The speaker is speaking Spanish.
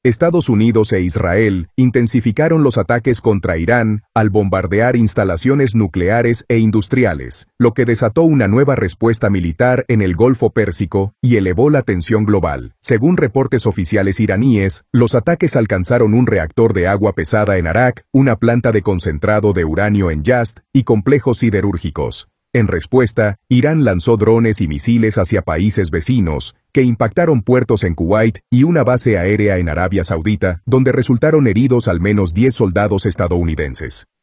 Estados Unidos e Israel intensificaron los ataques contra Irán al bombardear instalaciones nucleares e industriales, lo que desató una nueva respuesta militar en el Golfo Pérsico y elevó la tensión global. Según reportes oficiales iraníes, los ataques alcanzaron un reactor de agua pesada en Arak, una planta de concentrado de uranio en Yazd y complejos siderúrgicos. En respuesta, Irán lanzó drones y misiles hacia países vecinos, que impactaron puertos en Kuwait y una base aérea en Arabia Saudita, donde resultaron heridos al menos 10 soldados estadounidenses.